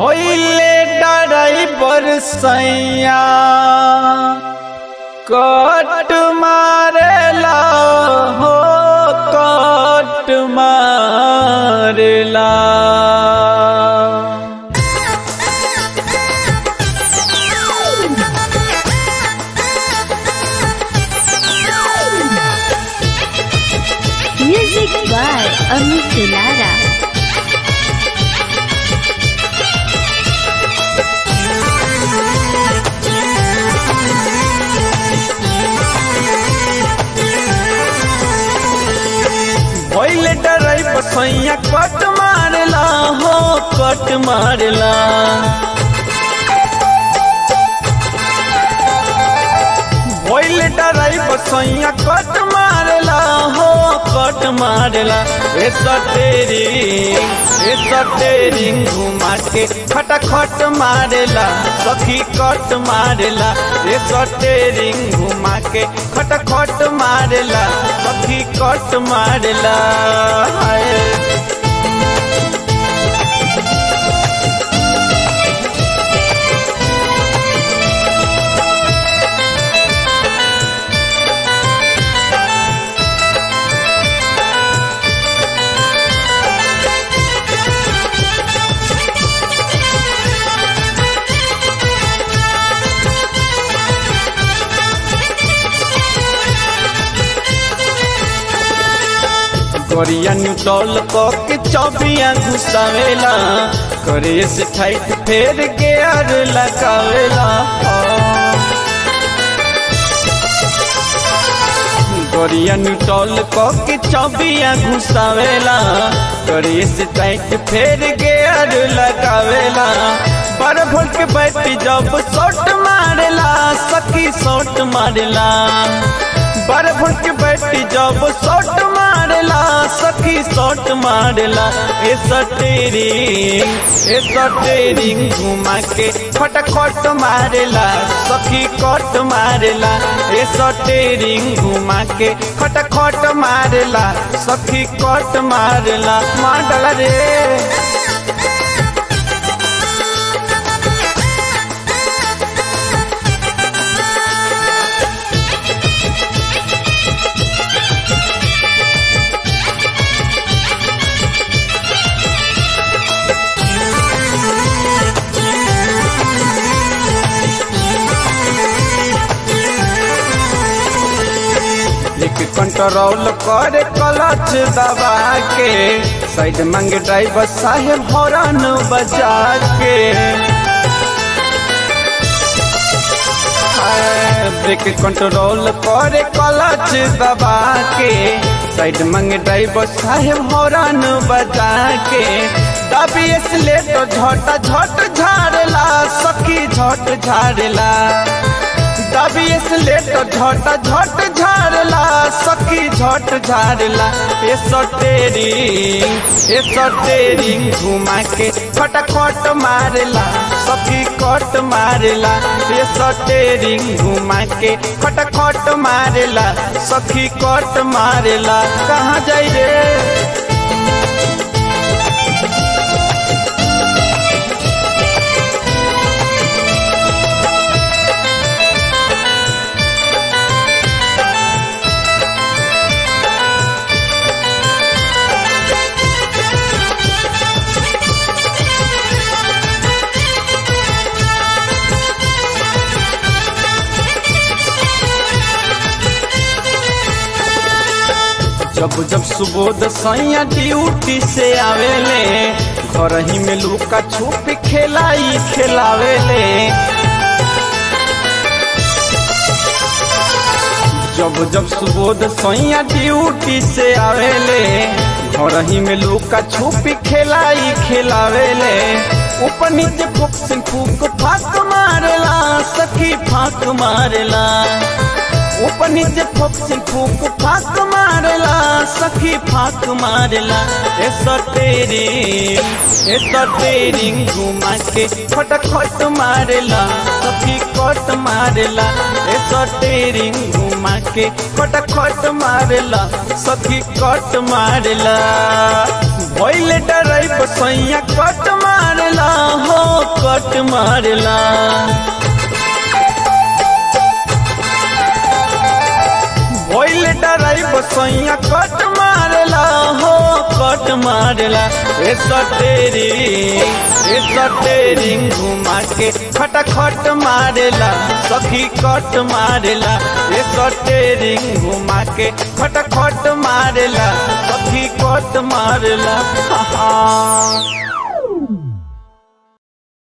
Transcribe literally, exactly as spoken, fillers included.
होइले ड्राइवर सैया कट मारेला हो कट मारेला। म्यूजिक बाय अमित लारा। होइले ड्राइवर सैया कट मारेला हो कट मारेला। होइले ड्राइवर सैया कट मारेला हो कट मारेला। ए सटेरी ए सटेरी घुमा के खटाखट मारेला सखी कट मारेला। ए सटेरी घुमा के खटाखट मारेला सखी कट मारेला। करिया न्यूट्रल के चौबिया घुसावेला करे से टाइट फेर गेयर लगावेला। करिया न्यूट्रल के चौबिया घुसावेला करे से टाइट फेर गेयर लगावेला। बारह वोल्ट के बैटरी जब शॉट मारेला सखी शॉट मारेला। बारह वोल्ट के बैटरी जब शॉट मारेला सखी शॉट मारेला। ए सटेरी ए सटेरी घुमा के खटाखट मारेला सखी कट मारेला। ए सटेरी घुमा के खटाखट मारेला सखी कट मारेला। माडला रे कंट्रोल करे क्लच दबा के साइड मांगे ड्राइवर साहेब हॉर्न बजा के। ब्रेक कंट्रोल करे क्लच दबा के साइड मांगे ड्राइवर साहेब हॉर्न बजा के। दबी एक्सीलेटर झट झट झाड़ला सखी झट झाड़ला। दबी एक्सीलेटर झट झट झाड़ला सखी झट झाड़ला। ए सटेरी ए सटेरी घुमा के खटाखट मारेला सखी कट मारेला। ए सटेरी घुमा के खटाखट मारेला सखी कट मारेला। कहाँ जाई रे जब जब सुबोध सैया ड्यूटी से आवेले घर ही में लुका छुप खेलाई खेलावेले। जब जब सुबोध सैया ड्यूटी से आवेले घर ही में लुका छुप खेलाई खेलावेले। ऊपर नीचे फूक से फूक फाक मारेला सखी फाक मारेला। ऊपर नीचे फूक से फूक फाक मारेला सखी फाक मारेला। ए सटेरी ए सटेरी घुमा के खटाखट मारेला सखी कट मारेला। ए सटेरी घुमा के खटाखट मारेला सखी कट मारेला। भइले ड्राइवर सैया कट मारेला हो कट मारला। भइल डराइब सैया कट मारला हो कट मारला। ए सटेरी ए सटेरी घुमा के खटखट मारला सखी कट मारला। ए सटेरी घुमा के खटखट मारला सखी कट मारला।